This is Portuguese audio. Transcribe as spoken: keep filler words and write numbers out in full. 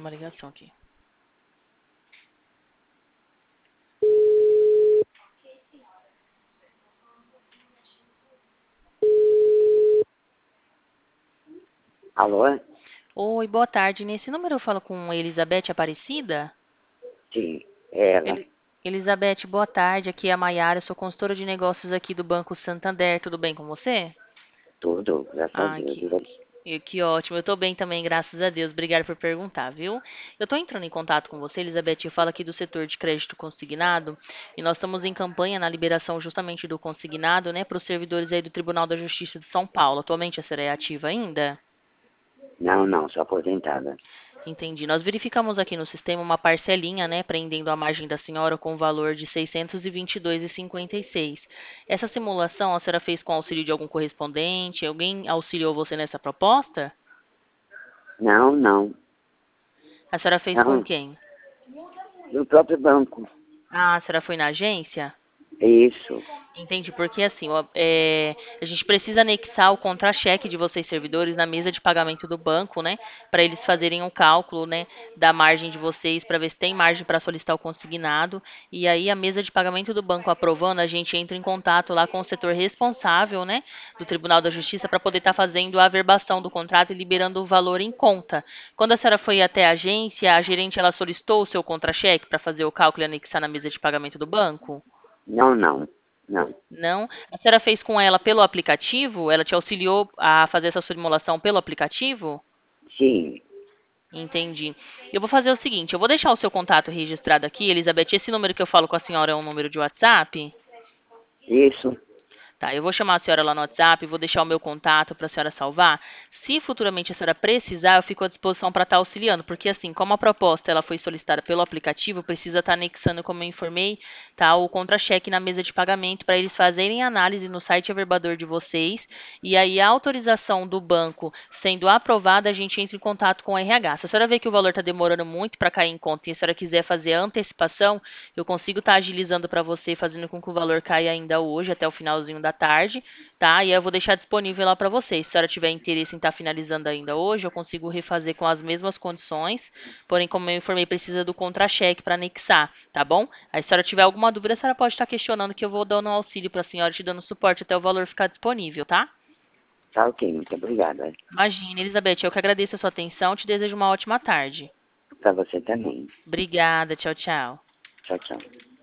uma ligação aqui. Alô? Oi, boa tarde. Nesse número eu falo com Elizabeth Aparecida? Sim, ela. Eli- Elizabeth, boa tarde. Aqui é a Maiara, sou consultora de negócios aqui do Banco Santander. Tudo bem com você? Tudo, graças a Ah, Deus. que, E você? que, que ótimo. Eu tô bem também, graças a Deus. Obrigada por perguntar, viu? Eu tô entrando em contato com você, Elizabeth. Eu falo aqui do setor de crédito consignado e nós estamos em campanha na liberação justamente do consignado, né, para os servidores aí do Tribunal da Justiça de São Paulo. Atualmente a senhora é ativa ainda? Não, não, sou aposentada. Entendi. Nós verificamos aqui no sistema uma parcelinha, né, prendendo a margem da senhora com o valor de seiscentos e vinte e dois reais e cinquenta e seis centavos. Essa simulação a senhora fez com auxílio de algum correspondente? Alguém auxiliou você nessa proposta? Não, não. A senhora fez com Não, quem? no próprio banco. Ah, a senhora foi na agência? Isso. Entendi, porque assim, ó, é, a gente precisa anexar o contra-cheque de vocês servidores na mesa de pagamento do banco, né? Para eles fazerem um cálculo, né, da margem de vocês, para ver se tem margem para solicitar o consignado. E aí a mesa de pagamento do banco aprovando, a gente entra em contato lá com o setor responsável, né, do Tribunal da Justiça para poder estar fazendo a averbação do contrato e liberando o valor em conta. Quando a senhora foi até a agência, a gerente ela solicitou o seu contra-cheque para fazer o cálculo e anexar na mesa de pagamento do banco? Não, não. Não. Não. A senhora fez com ela pelo aplicativo? Ela te auxiliou a fazer essa simulação pelo aplicativo? Sim, Entendi. Eu vou fazer o seguinte, eu vou deixar o seu contato registrado aqui, Elizabeth. Esse número que eu falo com a senhora é um número de WhatsApp? isso. Tá, eu vou chamar a senhora lá no WhatsApp, vou deixar o meu contato para a senhora salvar. Se futuramente a senhora precisar, eu fico à disposição para estar auxiliando, porque assim, como a proposta ela foi solicitada pelo aplicativo, precisa estar anexando, como eu informei, tá, o contra-cheque na mesa de pagamento para eles fazerem análise no site averbador de vocês, e aí a autorização do banco sendo aprovada, a gente entra em contato com o R H. Se a senhora vê que o valor está demorando muito para cair em conta e a senhora quiser fazer a antecipação, eu consigo estar agilizando para você, fazendo com que o valor caia ainda hoje, até o finalzinho da tarde, tá? E eu vou deixar disponível lá para vocês. Se a senhora tiver interesse em estar finalizando ainda hoje, eu consigo refazer com as mesmas condições. Porém, como eu informei, precisa do contra-cheque para anexar, tá bom? Aí, se a senhora tiver alguma dúvida, a senhora pode estar questionando que eu vou dando um auxílio para a senhora, te dando suporte até o valor ficar disponível, tá? Tá ok, muito obrigada. Imagina, Elizabeth, eu que agradeço a sua atenção, te desejo uma ótima tarde. Pra você também. Obrigada, tchau, tchau. Tchau, tchau.